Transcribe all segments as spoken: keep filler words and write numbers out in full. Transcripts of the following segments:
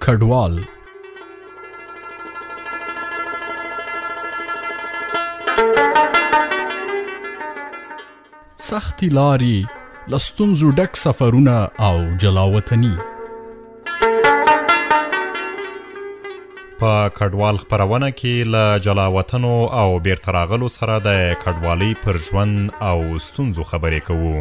کډوال. سختي لاري، له ستونزو ډک سفرونه او جلاوطني. په کډوال خپرونه کې له جلاوطنو او بیرته راغلو سره د کډوالۍ پر ژوند او ستونزو خبرې کوو.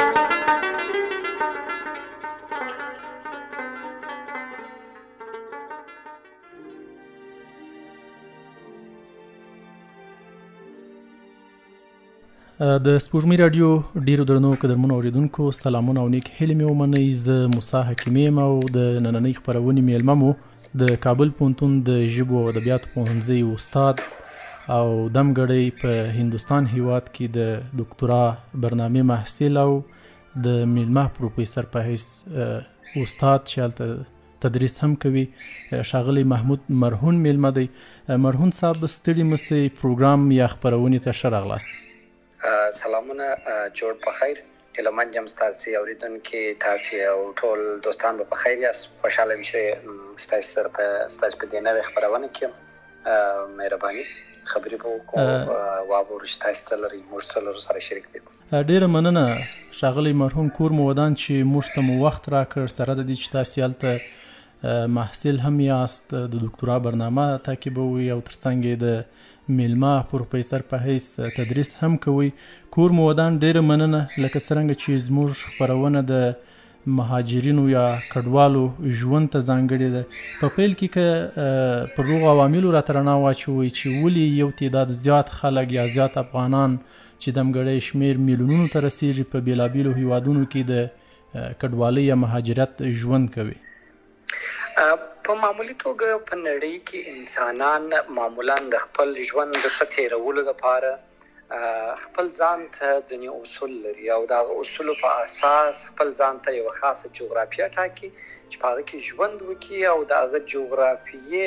د سپوږمۍ راډیو ډیرو درنو قدرمنو اوریدونکو سلامونه او نیک هیلې مې ومنئ. زه موسی حکیمي یم او د نننۍ خپرونې میلمه مو د کابل پوهنتون د ژبو او ادبیاتو پوهنځي استاد او دمګړی په هندوستان هیواد کې د دکترا برنامې محصل او د میلمه پروفیسر په حیث استاد چې هلته تدریس هم کوي ښاغلی محمود مرهون میلمه دی. مرهون صاحب ستړي مسئ، پروګرام یا خپرونې ته ښه راغلاست. سلامونه، جوړ په خیر. هیله من یم ستاسې اوریدونکي تاسې او ټول دوستان به په خیر یاست. خوشحاله وي چې ستاسې سره په ستاسې په دې نوې خپرونه کې یم. مهرباني خبرې به وکړو، واورو چې تاسې څه لرئ، موږ څه لرو سره شریک دي. ډېره مننه ښاغلی مرهون کور مو ودان چې موږ ته مو وخت راکړ، سره د دې چې تاسې هلته محصل هم یاست، د دکترا برنامه تعقیبوئ او ترڅنګ یې د میلمه پروفیسر په حیث تدریس هم کوي. کور مو ودان ډېره مننه. لکه څرنګه چې زموږ خپرونه د مهاجرینو یا کډوالو ژوند ته ځانګړې ده، په پیل کې که پر روغ عواملو راته رڼا واچوئ چې ولې یو تعداد زیات خلک یا زیات افغانان چې دمګړی شمیر میلیونونو ته رسیږي په بېلابېلو هیوادونو کې د کډوالۍ یا مهاجرت ژوند کوي. په معمولي توګه په نړۍ کې انسانان معمولا د خپل ژوند د ښه تېرولو لپاره خپل ځان ته ځینې اصول لري او د هغه اصولو په اساس خپل ځان ته یوه خاصه جغرافیه ټاکي چې په هغه کې ژوند وکړي او د هغه جغرافیې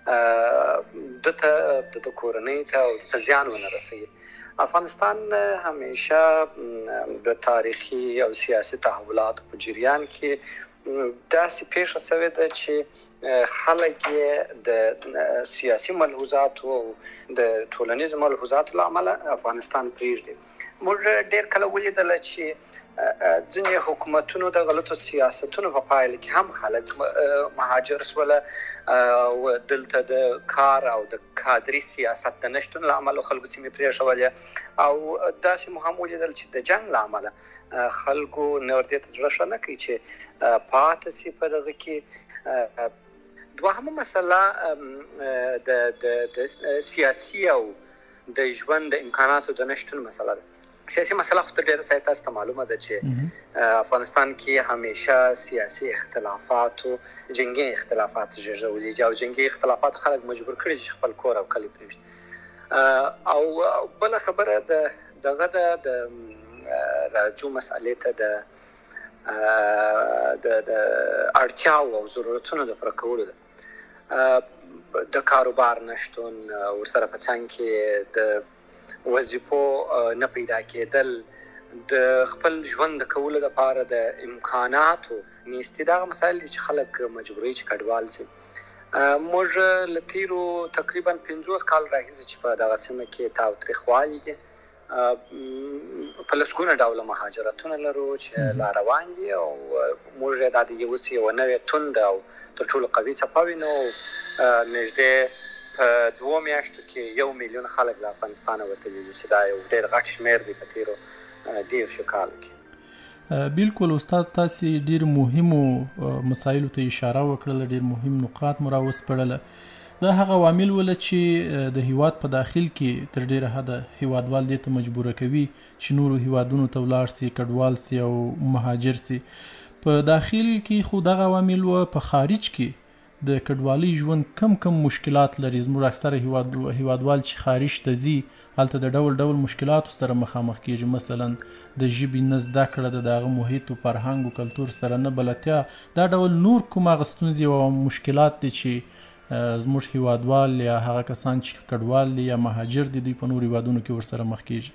ده ته د کورنۍ ته او ته زیان ونه رسوي. افغانستان همیشه د تاریخي او سیاسي تحولاتو په جریان کې داسې پیښه شوې ده چې خلک یې د سیاسي ملحوظاتو او د ټولنیزو ملحوظاتو له امله افغانستان پرېږدي. موږ ډېر کله ولیدله چې ځینې حکومتونو د غلطو سیاستونو په پایله کې هم خلک مهاجر شوله او دلته د کار او د کادري سیاست د نشتون له امله خلکو سیمې پرېښولې او داسې مو هم ولیدل چې د جنګ له امله خلکو نور دې ته زړه ښه نه کوي چې پاتې شي په دغه کې. دوهمه مسله د سیاسي او د ژوند د امکاناتو د نشتون مسله ده. سیاسي مسله خو ډېره سایه تاسو ته معلومه ده چې افغانستان کې همیشه سیاسي اختلافاتو جنګي اختلافات زېږولي دي او جنګي اختلافات خلک مجبور کړي چې خپل کور او کلی پرېږدي. او بله خبره د دغه د راجو مسئلې ته د د اړتیاو او ضرورتونو د پوره کولو ده. د کاروبار نشتون، ورسره په څنګ کې د وظیفو نه پیدا کېدل، د خپل ژوند د کولو لپاره د امکاناتو نیستي، دغه مسایل دي چې خلک مجبوروي چې کډوال شي. موږ له تېرو تقریبا پنځوس کال راهیسې چې په دغه سیمه کې تاوتریخوالي دي، په لسګونه ډوله مهاجرتونه لرو چې لا روان دي او موږ یې دا د اوس یوه نوې تونده او تر ټولو قوي څپه وینو. نږدې په دوو میاشتو کې یو میلیون خلک له افغانستانه وتلي دي چې دا یو ډېر غټ شمېر دی په تېرو دېرشو کالو کې. بالکل استاد، تاسې ډېر مهمو مسایلو ته اشاره وکړله، ډېر مهم نقاط مو راوسپړله. دا هغه عوامل وله چې د هیواد په داخل کې تر ډېره حده هیوادوال دې ته مجبوره کوي چې نورو هیوادونو ته ولاړ سي، کډوال سي او مهاجر سي. په داخل کې خو دغه عوامل وه، په خارج کې د کډوالۍ ژوند کم کم مشکلات لري. زموږ اکثره هیوادوال چې خارج ته ځي هلته د ډول ډول مشکلاتو سره مخامخ کیږي، مثلا د ژبې نه زده کړه، د هغه محیط و فرهنګ و کلتور سره نه بلدتیا، دا ډول نور کوم هغه ستونزې او مشکلات دي چې زموږ هیوادوال یا هغه کسان چې کډوال دي یا مهاجر دي دوی په نورو هیوادونو کې ورسره مخ کیږي.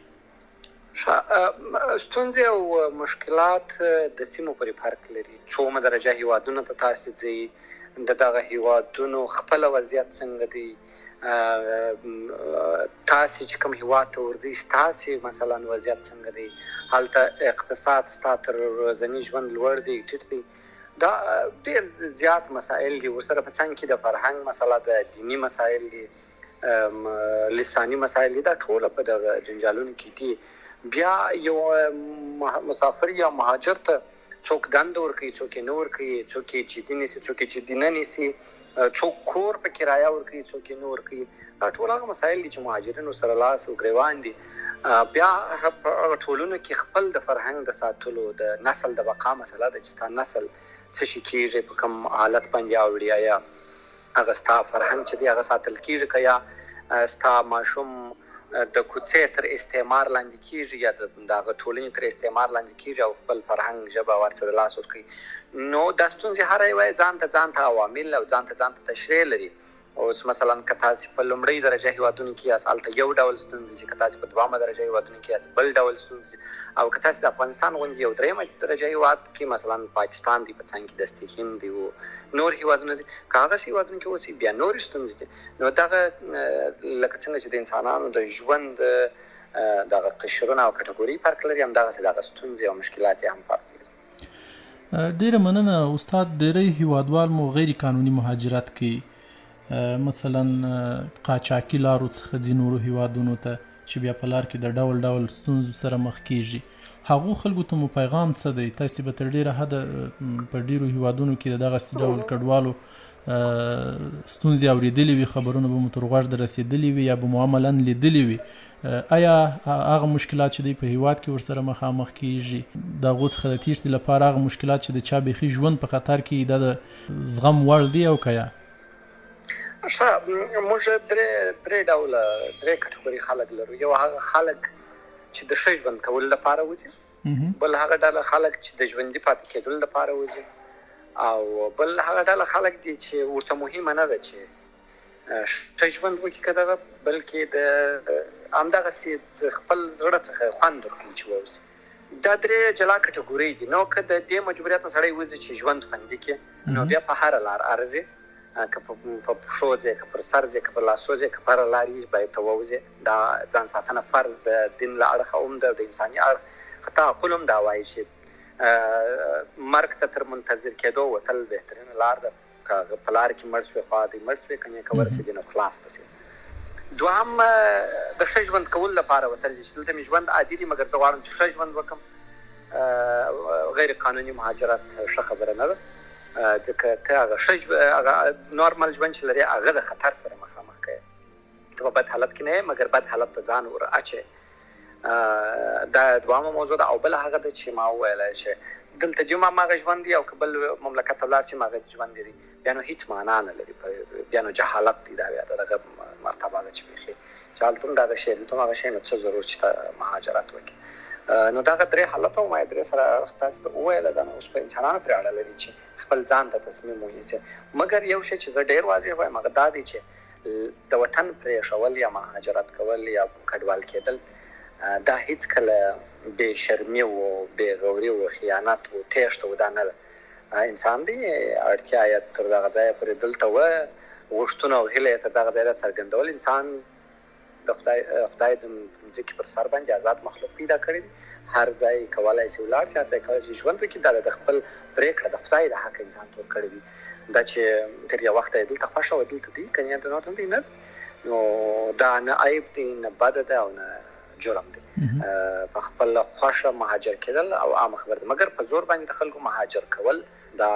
ستونزې او مشکلات د سیمو پورې فرق لري. څومره درجه هیوادونو ته تاسې ځئ، د دغه هیوادونو خپل وضعیت څنګه دی، تاسې چې کوم هیواد ته ورځئ ستاسې مثلا وضعیت څنګه دی، هلته اقتصاد ستا تر ورځني ژوند لوړ دی ټیټ دی. دا ډېر زیات مسایل دي. ورسره په څنګ کې د فرهنګ مسله ده، دیني مسایل دي، لساني مسایل دي، دا ټوله په دغه جنجالونو کې دي. بیا یو مسافر یا مهاجر ته څوک دنده ورکوي، څوک یې نه ورکوي، څوک یې جدي نیسي، څوک یې جدي نه نیسي، څوک کور په کرایه ورکوي، څوک یې نه ورکوي. دا ټول هغه مسایل دي چې مهاجرینو سره لاس او ګریوان دي. بیا په ټولنو کې خپل د فرهنګ د ساتلو، د نسل د بقا مسله ده چې ستا نسل څه شي کېږي، په کوم حالت باندې اوړي، یا هغه ستا فرهنګ چې دی هغه ساتل کېږي که یا ستا ماشوم د کوڅې تر استعمار لاندې کېږي یا د هغه ټولنې تر استعمار لاندې کېږي او خپل فرهنګ ژبه ورسره لاس ورکوي. نو دا ستونزې هر یوه ځان ته ځان ته عوامل او ځان ته ځان ته تشریح لري. اوس مثلا که تاسې په لومړۍ درجه هیوادونو کې یاست هلته یو ډول ستونزې دي، که تاسې په دویمه درجه هیوادونو کې یاست بل ډول ستونزې، او که تاسې د افغانستان غوندې یو دریمه درجه هیواد کې مثلا پاکستان دی، په څنګ کې دست هند دی او نور هیوادونه دي، که هغسې هیوادونو کې اوسئ بیا نورې ستونزې دي. نو دغه لکه څنګه چې د انسانانو د ژوند دغه قشرونه او کټګوري فرق لري، همدغسې دغه ستونزې او مشکلات یې هم فرق لري. ډېره مننه استاد. ډېری هیوادوال مو غیر قانوني مهاجرت کوي، مثلا قاچاقي لارو څخه ځي نورو هیوادونو ته چې بیا په لار کې د ډول ډول ستونزو سره مخ کیږي. هغو خلکو ته مو پیغام څه دی؟ تاسې به تر ډېره حده په ډېرو هیوادونو کې د دغسې ډول کډوالو ستونزې اورېدلې وي، خبرونه به مو تر غوږ د رسېدلي وي یا به مو عملا لیدلي وي. آیا هغه مشکلات چې دی په هیواد کې ورسره مخامخ کیږي، د هغو څخه د تیښتې لپاره هغه مشکلات چې د چا بیخي ژوند په خطر کې دا د زغم وړ دي او که یا؟ ښه، موږ درې درې ډوله درې کټګوري خلک لرو. یو هغه خلک چې د ښه ژوند کولو لپاره وځي، بل هغه ډله خلک چې د ژوندي پاتې کېدلو لپاره وځي، او بل هغه ډله خلک دي چې ورته مهمه نه ده چې ښه ژوند وکړي که دغه، بلکې د همدغسې د خپل زړه څخه خوند ورکړي چې ووځي. دا درې جلا کټګورۍ دي. نو که د دې مجبوریت نه سړی وځي چې ژوند خوندي کړي، نو بیا په هره لار ارځي، که په پښو ځې، که پر سر ځې، که پر لاسو ځې، که په هره لار یې باید ته ووځې. دا ځان ساتنه فرض د دین له اړخه هم ده، د انساني اړخ حتی عقل هم دا وایي چې مرګ ته تر منتظر کېدو وتل بهترینه لار ده. که په لار کې مړ شوې خوا دې مړ شوې، که نیکه ورسېدې نو خلاص پسې. دوهم د ښه ژوند کولو لپاره وتل دي چې دلته مې ژوند عادي دی مګر زه غواړم چې ښه ژوند وکړم. غیر قانوني مهاجرت ښه خبره نه ده، ځکه ته هغه ښه هغه نارمل ژوند چې لرې هغه د خطر سره مخامخ کوې. ته په بد حالت کې نه یې مګر بد حالت ته ځان ور اچې. دا دوامه موضوع ده. او بله هغه ده چې ما وویله چې دلته دې هم هماغه ژوند دی او که بل مملکت ته ولاړ شي هماغه ژوند دی، بیا نو هېڅ معنا نه لري، بیا نو جهالت دی. دا بیا د دغه مرتبه ده چې بیخي چې هلته هم دغه شی دلته هم هغه شی، نو څه ضرور چې ته مهاجرت وکړي. نو دغه درې حالته وم درې سره تاسو ته وویله. دا نو اوس په انسانانو پرې اړه لري چې خپل ځان ته تصمیم ونیسي. مګر یو شی چې زه ډېر واضح وایم هغه دا دی چې د وطن پرېښول یا مهاجرت کول یا کډوال کېدل دا هیڅکله بې شرمي و، بې غوري و، خیانت و، تېښته و، دا نه ده. انسان دی اړتیا یې تر دغه ځایه پورې دلته وه، غوښتنه او هیله یې تر دغه ځایه څرګندول. انسان د خدای خدای د ځمکې پر سر باندې آزاد مخلوق پیدا کړی دی، هر ځای کولی شي ولاړ شي، هر ځای کولی شي ژوند وکړي. دا د خپل پرېکړه د خدای د حق انسان ته ورکړی دی. دا چې تر یو وخته یې دلته خوښه وه دلته دی، که نه نور نه دی، نه نو دا نه عیب دی، نه بده ده او نه جرم دی. په خپل خوښه مهاجر کېدل او عامه خبره ده. مګر په زور باندې د خلکو مهاجر کول، دا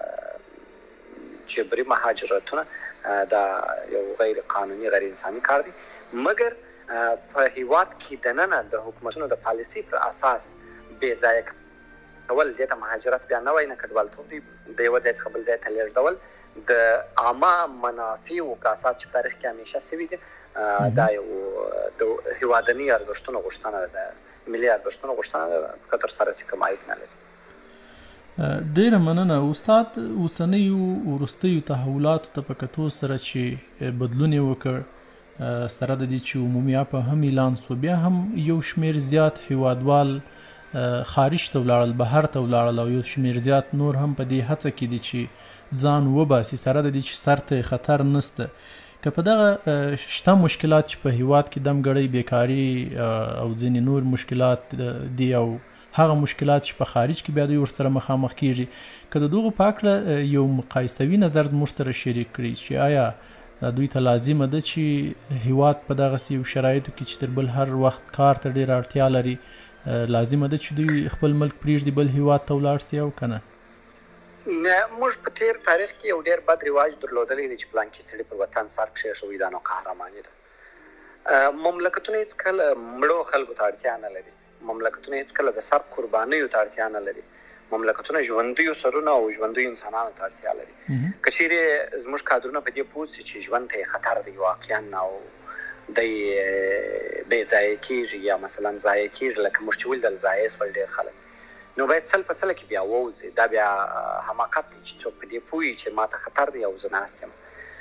جبري مهاجرتونه، دا یو غیر قانوني غیر انساني کار دی. مګر په هیواد کې دننه د حکومتونو د پالیسي پر اساس بې ځایه کول، دې ته مهاجرت بیا نه وایي، نه کډوالتوب دی. د یوه ځای څخه بل ځای ته لېږدول د عامه منافعو په اساس چې په تاریخ کې همیشه سوي دي. دا یو د هیوادني ارزښتونو غوښتنه ده، د ملي ارزښتونو غوښتنه ده، که تر سره چې کوم عیب نه لري. ډېره مننه استاد. اوسنیو وروستیو تحولاتو ته په کتو سره چې بدلون یې وکړ، سره د دې چې عمومي عفوه هم اعلان سو، بیا هم یو شمېر زیات هیوادوال خارج ته ولاړل، بهر ته ولاړل او یو شمېر زیات نور هم په دې هڅه کې دي چې ځان وباسي، سره د دې چې سر ته خطر نسته. که په دغه شته مشکلات چې په هیواد کې دمګړۍ، بیکاري او ځینې نور مشکلات دي او هغه مشکلات چې په خارج کې بیا دوی ورسره مخامخ کیږي، که د دغو په هکله یو مقایسوي نظر موږ سره شریک کړي چې آیا دوی ته لازمه ده چې هیواد په دغسې یو شرایطو کې چې تر بل هر وخت کار ته ډېره اړتیا لري، لازمه ده چې دوی خپل ملک پرېږدي بل هیواد ته ولاړ سي او که نه؟ نه، موږ په تیر تاریخ کې یو ډېر بد رواج درلودلی دی چې پلانکي سړي پر وطن سر کښېښوي، دا نو قهرماني ده. مملکتونه هېڅکله مړو خلکو ته اړتیا نه لري، مملکتونه هېڅکله د سر قربانیو ته اړتیا نه لري، مملکتونه ژوندیو سرونه او ژوندیو انسانانو ته اړتیا لري. که چیرې زموږ کادرونه په دې پوه سي چې ژوند ته یې خطر دی واقعا او دی بې ځایه کېږي یا مثلا ضایع کېږي، لکه موږ چې ولیدل ضایع سول ډېر خلک، نو باید سل په سله کې بیا ووځي. دا بیا حماقت دی چې څوک په دې پوهي چې ما ته خطر دی او زه ناست یم.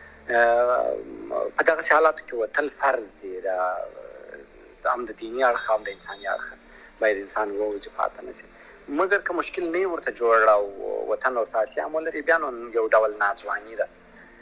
په دغسې حالاتو کې وتل فرض دی، دا هم د دیني اړخه هم د انساني اړخه باید انسان ووځي، پاته نه شي. مګر که مشکل نه وي ورته جوړ او وطن ورته اړتیا هم ولري، بیا نو یو ډول ناځواني ده.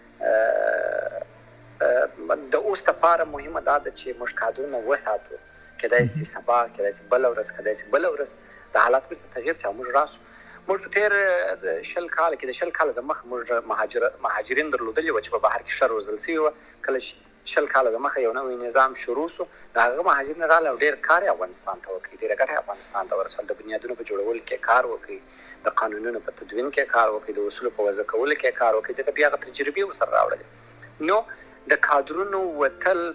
د اوس دپاره مهمه دا ده چې موږ کادرونه وساتو، کیدای شي سبا، کیدای شي بله ورځ، کیدای شي بله ورځ د حالات بیرته تغیر شي او موږ راسو. موږ په تېر شل کاله کې د شل کاله د مخه موږ مهاجرین درلودلي وو چې په بهر کې ښه روزل سوي وه. کله شل کاله د مخه یو نوی نظام شروع سو، د هغه مهاجرین راغله او ډېر کار یې افغانستان ته وکړي، ډېره ګټه یې افغانستان ته ورسول. د بنیادونو په جوړولو کې کار وکړي، د قانونونو په تدوین کې کار وکړي، د اصولو په وضع کولو کې کار وکړي، ځکه دوی هغه تجربې ورسره راوړلې. نو د کادرونو وتل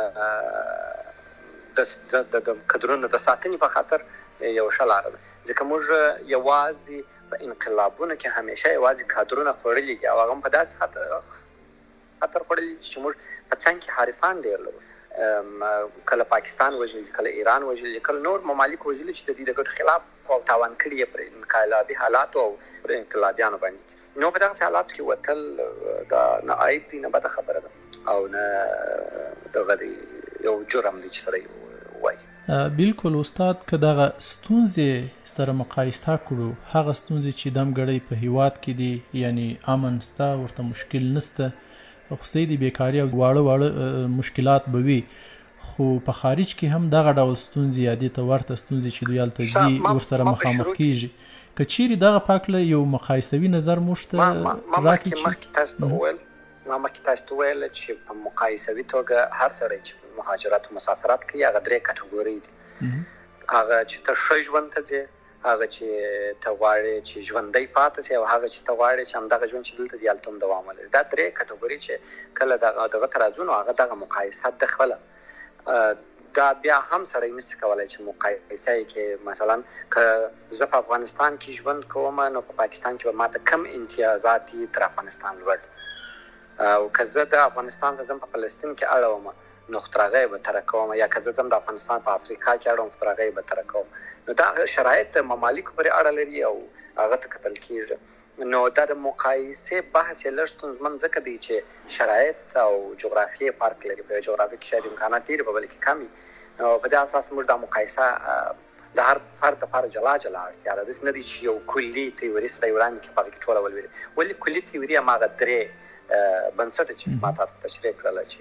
د کادرونو د ساتنې په خاطر یو ښه لاره ده، ځکه موږ یوازې په انقلابونو کې همیشه یوازې کادرونه خوړلي دي او هغه هم په داسې خاطر خطر خوړلي دي چې موږ په څنګ کې حریفان ډېر لرو. کله پاکستان وژلي، کله ایران وژلي، کله نور ممالک وژلي چې د دوی د ګټو خلاف او تاوان کړي یې پر انقلابي حالاتو او پر انقلابیانو باندې. نو په دغسې حالاتو کې وتل دا نه عیب دی، نه بده خبره ده او نه دغه دی یو جرم دی چې سړی وایي. بالکل استاد، که دغه ستونزې سره مقایسه کړو، هغه ستونزې چې دمګړۍ په هیواد کې دي، یعنی امن سته، ورته مشکل نسته، خو صحیح د بیکاري او واړه واړه مشکلات به وي، خو په خارج کې هم دغه ډول ستونزې یا دې ته ورته ستونزې چې دوی هلته ځي ورسره مخامخ کېږي. که چیرې دغه په هکله یو مقایسوي نظر موږ ته راکړي. ما مخکې تاسو ته وویل ما مخکې تاسو ته وویل چې په مقایسوي توګه هر سړی چې مهاجرت او مسافرت کوي هغه درې کټګورۍ دي. هغه چې ته ښه ژوند ته ځې، هغه چې ته غواړې چې ژوندی پاتې سې، او هغه چې ته غواړې چې همدغه ژوند چې دلته دی هلته هم دوام ولري. دا درې کټګورۍ چې کله دغه دغه ته راځو نو هغه دغه مقایسه ده خپله. دا بیا هم سړی نشي کولی چې مقایسه یې کې، مثلا که زه په افغانستان کې ژوند کوم نو په پاکستان کې به ماته کم امتیازات دي تر افغانستان لوړ، او که زه د افغانستان څخه ځم په فلسطین کې اړوم نو خو تر هغه یې بهتره کوم، یا که زه ځم د افغانستان په افریقا کې اړوم خو تر هغه یې بهتره کوم. نو دا شرایط د ممالیکو پورې اړه لري او هغه ته کتل کېږي. نو دا د مقایسې بحث یې لږ ستونزمن ځکه دی چې شرایط او جغرافیې فرق لري. په جغرافیه کې شاید امکانات ډېر په بل کې کم وي، نو په دې اساس موږ دا مقایسه د هر فرد لپاره جلا جلا اړتیا ده. داسې نه دی چې یو کلي تیوري سړی وړاندې کړي په هغه کې ټوله ولولي، ولې کلي تیوري هماغه درې بنسټه چې ما ته تشریح کړله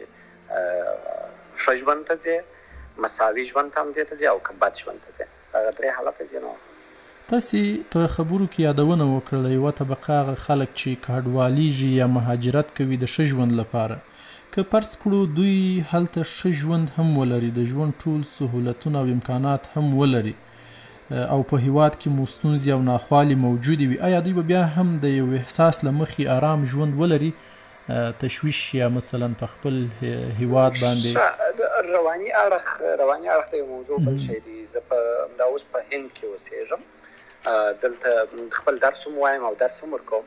چې ښه ژوند ته ځې، مساوي ژوند ته هم دې ته ځې او که بد ژوند ته ځې، هغه درې حالته دي. نو تاسې په خبرو کې یادونه وکړله یوه طبقه هغه خلک چې کډوالېږي یا مهاجرت کوي د ښه ژوند لپاره. که فرض کړو دوی هلته ښه ژوند هم ولري، د ژوند ټول سهولتونه او امکانات هم ولري، او په هیواد کې مو ستونزې او ناخوالې موجودې وي، آیا دوی به بیا هم د یو احساس له مخې ارام ژوند ولري، تشویش یا مثلا په خپل هیواد باندې؟ رواني اړخ رواني اړخ د یو موضوع بل شی دی. زه په همدا اوس په هند کې اوسېږم، دلته خپل درس هم وایم او درس هم ورکوم.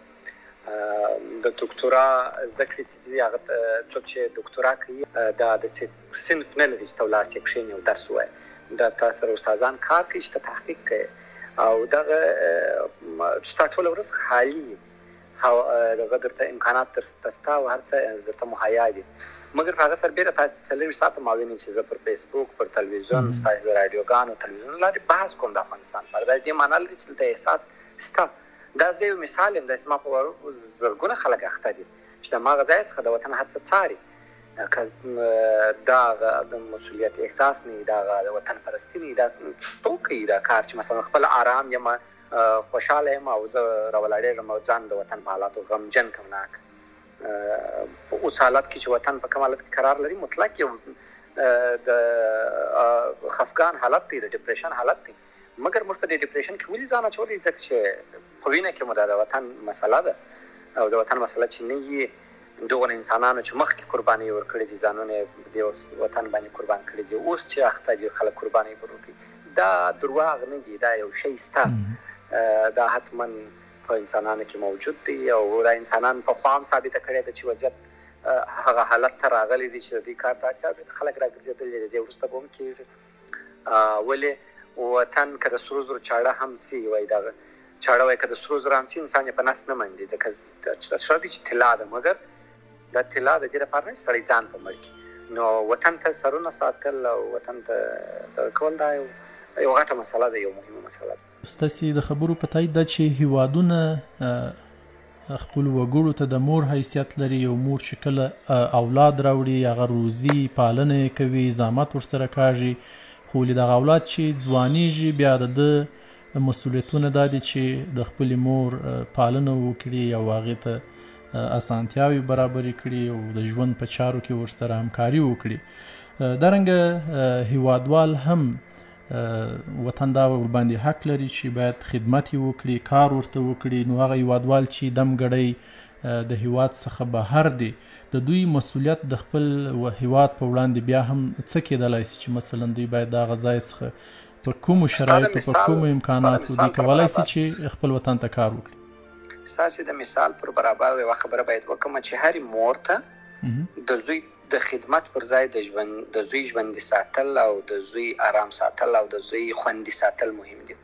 د دکتورا زده کړې چې دي هغه څوک چې دکتورا کوي دا د صنف نه لري چې ته ولاړ سې کښېنې او درس ووایې. دا تا سره استادان کار کوي چې ته تحقیق کوې او دغه چې ستا ټوله ورځ خالي دغه درته امکانات درته سته او هر څه درته مهیا دي. مګر په هغه سربېره تاسو څلوېښت ساعته ما وینئ چې زه پر فیسبوک پر تلویزیون ستاسو د راډیوګانو تلویزیون لاندې بحث کوم د افغانستان په اړه. دا دې معنا لري چې دلته احساس شته. دا زه یو مثال یم، داسې ما په زرګونه خلک اخته دي چې د هماغه ځای څخه د وطن هڅه څاري. دا د مسؤلیت احساس نه، دا د وطن پرستي نه، دا څوک کوي دا کار چې مثلا خپل آرام یم، خوشحاله یم او زه راولاړېږم او ځان د وطن په حالاتو غمجن کړم. ناک په اوس حالت کې چې وطن په کوم حالت کې قرار لري، مطلق یو د خفګان حالت دی، د ډیپریشن حالت دی. مګر موږ په دې ډیپریشن کې ولې ځان اچولی؟ ځکه چې په وینه کې مو د وطن مسله ده، او د وطن مسله چې نه وي دغو انسانانو چې مخکې قربانۍ ورکړي دي، ځانونه یې د وطن باندې قربان کړي دي، اوس چې اخته دي خلک قربانۍ ورکړي، دا درواغ نه دي، دا یو شی شته، دا حتما په انسانانو کې موجود دی. او دا انسانان په خوا هم ثابته کړې ده چې وضعیت هغه حالت ته راغلی دی چې د دې کار ته اړتیا ده. خلک راګرځېدلي دي، دې وروسته به هم کېږي. ولې وطن که د سرو زرو چاړه هم سي، وایي دغه چاړه وایي که د سرو زرو هم سي، انسان یې په نس نه منډي، ځکه ښه دي چې طلا ده، مګر دا طلا د دې لپاره نه چې سړی ځان په مړ کړي. نو وطن ته سرونه ساتل او وطن ته کول دا یو یو غټه مسله ده، یو مهمه مسله ده. ستاسې د خبرو په تایید ده چې هیوادونه خپلو وګړو ته د مور حیثیت لري. یو مور چې کله اولاد راوړي، هغه روزي پالنه یې کوي، زحمت ورسره کاږي، خو ولې دغه اولاد چې ځوانېږي بیا د ده مسؤلیتونه دا دي چې د خپلې مور پالنه وکړي او هغې ته اسانتیاوې برابرې کړي او د ژوند په چارو کې ورسره همکاري وکړي. دارنګه هیوادوال هم وطن دا ورباندې حق لري چې باید خدمت یې وکړي، کار ورته وکړي. نو هغه هیوادوال چې دم ګړی د هیواد څخه بهر دي، د دوی مسؤلیت د خپل هیواد په وړاندې بیا هم څه کېدلی سي چې مثلا دوی باید د هغه ځای څخه په کومو شرایطو په کومو امکاناتو دوی کولی سي چې خپل وطن ته کار وکړي. ستاسې د مثال پر برابر یوه خبره باید وکړم چې هرې مور ته د زوی د خدمت پر ځای د ژوند د زوی ژوندي ساتل او د زوی آرام ساتل او د زوی خوندي ساتل مهم دي.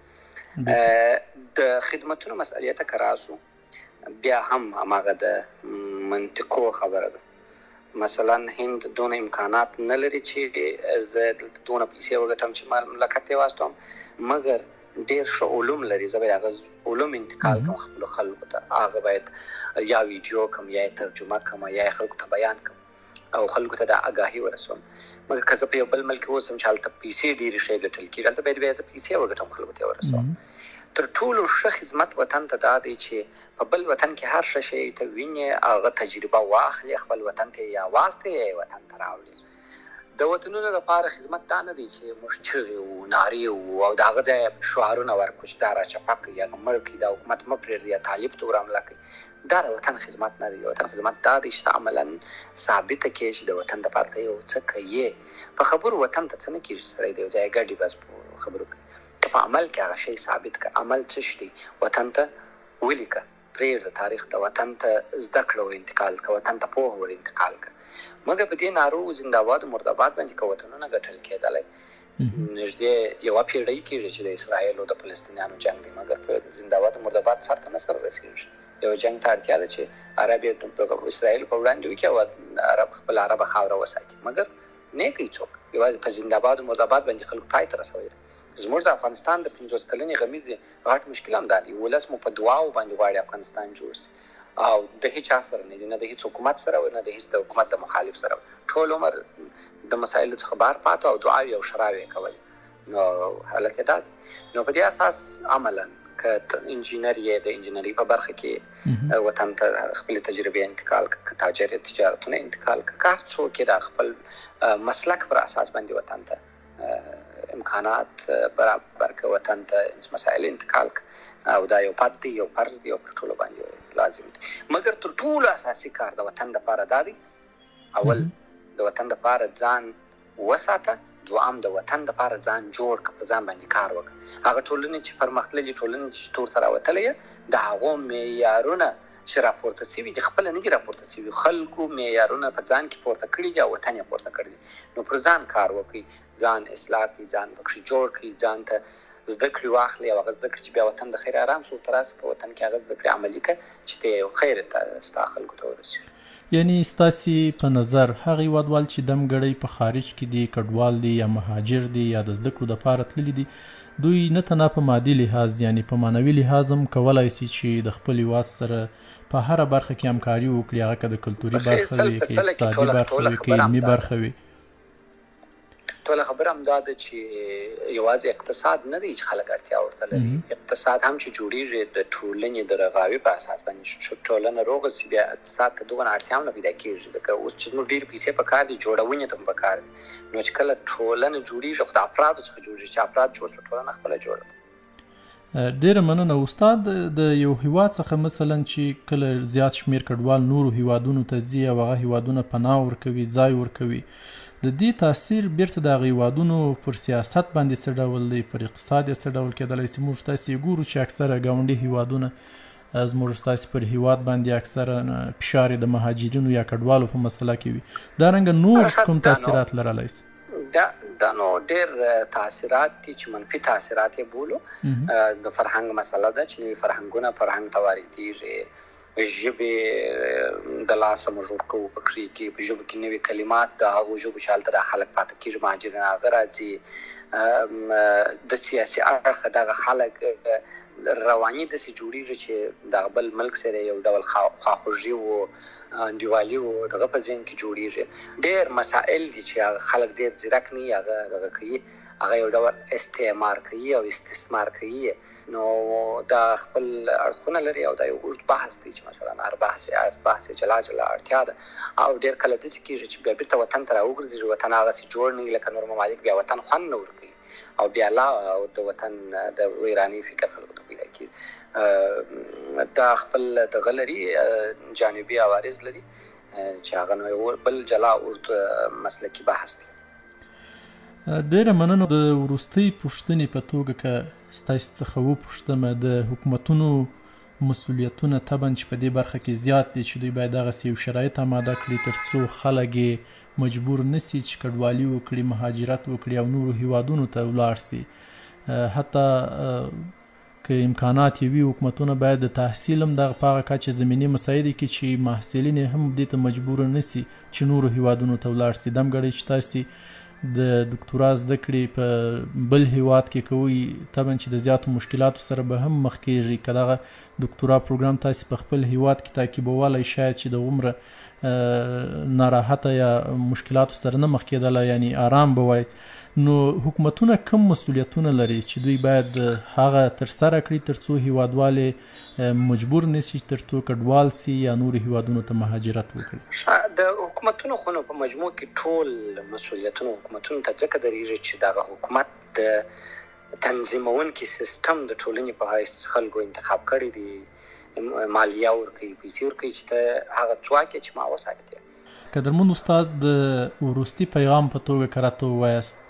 د خدمتونو مسئولیت که راسو بیا هم هماغه د منطقو خبره ده. مثلا هند دونه امکانات نه لري چې زه دلته دونه پیسې وګټم چې مملکت یې واستوم، مګر ډېر ښه علوم لري. زه به یې هغه علوم انتقال کړم خپلو خلکو ته، هغه باید یا ویډیو کړم یا یې ترجمه کړم یا یې خلکو ته بیان کړم او خلکو ته د اګاهي ورسوم. مګر که زه په یو بل ملک کې اوسم چې هلته پیسې ډېرې ښې ګټل کېږي، هلته باید بیا زه پیسې وګټم خلکو ته یې ورسوم. تر ټولو ښه خدمت وطن ته دا دی چې په بل وطن کې هر ښه شی ته وینې، هغه تجربه واخلې، خپل وطن ته یا واستې یا وطن ته راوړې. د وطنونو لپاره خدمت دا نه دی چې موږ چغې وو، نارې وو او د هغه ځای شعارونه ورکړو چې دا راچپه کړي یا مړ کړي، دا حکومت مه پرېږدي یا طالب ته ور حمله کوي. دا د وطن خدمت نه دی. وطن خدمت دا دی چې عملا ثابته کړي چې د وطن دپاره ته یو څه کوي. په خبرو وطن ته څه نه کېږي، سړی د یو ځای ګډي بس په خبرو کوي. په عمل کې هغه شی ثابت کړه. عمل څه شی دی؟ وطن ته ولیکه، پرېږده تاریخ ته، وطن ته زده کړه ور انتقال کړه، وطن ته پوهه ور انتقال کړه. مګر په دې نارو زنده‌باد او مرده‌باد باندې که وطنونه ګټل کېدلی، نږدې یوه پیړۍ کېږي چې د اسرایل او د فلسطینیانو جنګ دی، مګر په زنده‌باد او مرده‌باد سر ته نه سره رسېږي. یو جنګ ته اړتیا ده چې عرب یې اسرایل په وړاندې وکړي او عرب خپل عربه خاوره وساتي، مګر نه کوي څوک. یوازې په زنده‌باد او مرده‌باد باندې خلکو پای ته رسوي. زموږ د افغانستان د پنځوس کلنې غمیزې غټ مشکل هم دا دی، ولس مو په دعاو باندې غواړي افغانستان جوړ شي او د هیچ چا سره نه دي، نه د هیڅ حکومت سره نه د هیڅ د حکومت د مخالف سره. ټول عمر د مسایلو څخه بهر پاته او دعاوې او شراوې کولې. نو حالت یې دا دی. نو په دې اساس عملا که انجینر یې د انجینري په برخه کې وطن ته خپل تجربې انتقال کړه، که تاجر تجارتونه انتقال کړه، که هر څوک یې د خپل مسلک پر اساس باندې وطن ته امکانات برابر که، وطن ته مسائل انتقال که، او دا یو پات دی، یو فرض دی او پر ټولو باندې لازم دی. مګر تر ټولو اساسي کار د وطن دپاره دا دی، اول د وطن دپاره ځان وساته، دوام د وطن دپاره ځان جوړ که، په ځان باندې کار وکړه. هغه ټولنې چې پرمختللې ټولنې چې تور ته راوتلی یې، د هغو معیارونه چې راپورته شوي دي خپله نه دي راپورته شوي، خلکو معیارونه په ځان کې پورته کړي دي او وطن یې پورته کړی دي. نو پر ځان کار وکړي، ځان اصلاح کړي، ځان پکښې جوړ کړي، ځان ته زده کړي واخلي او هغه زده کړي چې بیا وطن د خیر آرام سو ورته راسي، په وطن کې هغه زده کړي عملي کړه چې ته یو خیر ته ستا خلکو ته ورسوي. یعنی ستاسې په نظر هغه هیوادوال چې دم ګړی په خارج کې دي، کډوال دي یا مهاجر دي یا د زده کړو دپاره تللي دي، دوی نه تنها په مادي لحاظ یعنی په معنوي لحاظ هم کولی سي چې د خپل هیواد سره په هره برخه کې همکاري وکړي، هغه که د کلتوري برخه وي، که اقتصادي برخه وي، که علمي برخه وي. ټوله خبره هم دا ده چې یوازې اقتصاد نه دی چې خلک اړتیا ورته لري، اقتصاد هم چې جوړېږي د ټولنې د رغاوي په اساس باندې، ټولنه روغه سي بیا اقتصاد ته دغه اړتیا هم نه پیدا کېږي. لکه اوس چې زموږ ډېرې پیسې په کار دي، جوړونې ته هم په کار دي، نو چې کله ټولنه جوړېږي خو د افرادو څخه جوړېږي، چې افراد جوړ شو ټولنه خپله جوړه. ډیره مننه استاد. د یو هیواد څخه مثلا چې کله زیات شمیر کډوال نورو هیوادونو ته ځي او هغه هیوادونه پناه ورکوي، ځای ورکوي، د دې تاثیر بیرته د هغه هیوادونو پر سیاست باندې څه ډول دی، پر اقتصاد یې څه ډول کېدلی سي؟ موږ تاسې ګورو چې اکثره ګاونډي هیوادونه زموږ ستاسې پر هیواد باندې اکثره فشار د مهاجرینو یا کډوالو په مسله کې وي. دا رنګه نور کوم تاثیرات لرلی سي؟ دا دا نو ډېر تاثیرات دي چې منفي تاثیرات یې بولو. د فرهنګ مسله ده چې نوي فرهنګونه فرهنګ ته واردېږي، ژبې د لاسه موږ ورکوو په کښې کې، په ژبو کې نوي کلمات د هغو ژبو چې هلته دا خلک پاته کېږي، مهاجرین هغه راځي. د سیاسي اړخه دغه خلک رواني داسې جوړېږي چې دغه بل ملک سره یو ډول خواخوږي و انډیوالي و دغه په ذهن کې جوړېږي. ډېر مسایل دي چې هغه خلک ډېر ځیرک نه وي، هغه دغه کوي، هغه یو ډول استعمار کوي او استثمار کوي. نو دا خپل اړخونه لري او دا یو اوږد بحث دی چې مثلا هر بحث هر بحث جلا جلا اړتیا ده، او ډېر کله داسې کېږي چې بیا بېرته وطن ته راوګرځي، وطن هغسې جوړ نه وي لکه نور ممالک، بیا وطن خوند نه ورکوي او بیا لا د وطن د ویراني فکر خلکو ته پیدا کېږي. دا خپل دغه لري جانبي عوارض لري چې هغه نو یو بل جلا اوږد مسلکي بحث دی. ډیره مننه. د وروستۍ پوښتنې په توګه که ستاسې څخه وپوښتمه، د حکومتونو مسؤلیتونه طبعا چې په دې برخه کې زیات دي چې دوی باید دغسې یو شرایط اماده کړي تر څو خلک یې مجبور نه سي چې کډوالي وکړي، مهاجرت وکړي او نورو هیوادونو ته ولاړ سي. حتی که امکانات یې وي، حکومتونه باید د تحصیل هم دغه په هغه کچه زمیني مساعدې کړي چې محصلین یې هم دې ته مجبور نه سي چې نورو هیوادونو ته ولاړ سي. دم ګړی چې تاسې د دکتورا زده کړې په بل هیواد کې کوئ، طبعا چې د زیاتو مشکلاتو سره به هم مخ کېږي. که دغه دکتورا پروګرام تاسې په خپل هیواد کې تعقیبولی، شاید چې د عمره ناراحته یا مشکلاتو سره نه مخ کېدلی، یعنی آرام به وای. نو حکومتونه کوم مسؤلیتونه لري چې دوی باید هغه ترسره کړي تر څو هیوادوال مجبور نه سي تر څو کډوال سي یا نورو هیوادونو ته مهاجرت وکړي؟ د حکومتونو خو نو په مجموع کې ټول مسؤلیتونه حکومتونو ته ځکه درېږي چې دغه حکومت د تنظیمونکي سیستم د ټولنې په حیث خلکو انتخاب کړی دی، مالیه ورکوي، پیسې ورکوي چې ته هغه څواک یې چې ما وساتې. قدرمن استاد، د وروستي پیغام په توګه که راته ووایاست،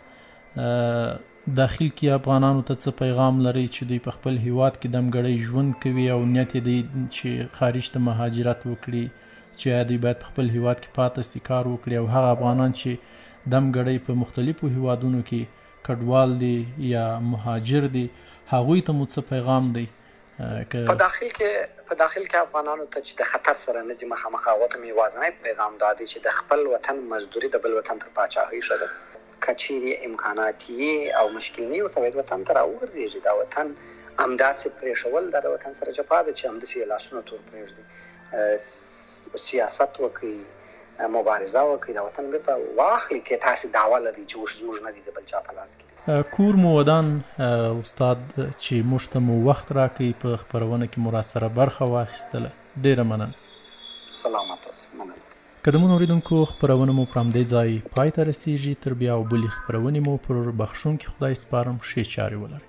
داخل کې افغانانو ته څه پیغام لري چې دوی په خپل هیواد کې دمګړی ژوند کوي او نیت یې دی چې خارج ته مهاجرت وکړي، چې دوی باید په خپل هیواد کې پاتې سي، کار وکړي، او هغه افغانان چې دمګړی په مختلفو هیوادونو کې کډوال دي یا مهاجر دي، هغوی ته مو څه پیغام دی؟ په داخل کې په داخل کې افغانانو ته چې د خطر سره نه دي مخامخ، هغو ته مې یوازینی پیغام دا دی چې د خپل وطن مزدوري د بل وطن تر پاچاهۍ ښه ده. که چیرې امکانات یې او مشکل نه وي، ورته باید وطن ته راوګرځېږي. دا وطن همداسې پرېښول دا د وطن سره جفا ده چې همداسې یې لاسونه تور پرېږدي. سیاست وکړي، مبارزه وکړي، دا وطن بېرته واخلي. که تاسې دعوه لري چې اوس زموږ نه دي، د بل چا په لاس کې. کور مو ودان استاد چې موږ ته مو وخت راکړئ، په خپرونه کې مو راسره برخه واخیستله، ډېره مننه. سلامت اوسئ. مننه. قدمونو اوریدونکو، خپرونه مو په همدې ځای پای ته رسیږي. تر بیا او بلې خپرونې مو پر بخښونکي خدای سپارم. ښې چارې ولرئ.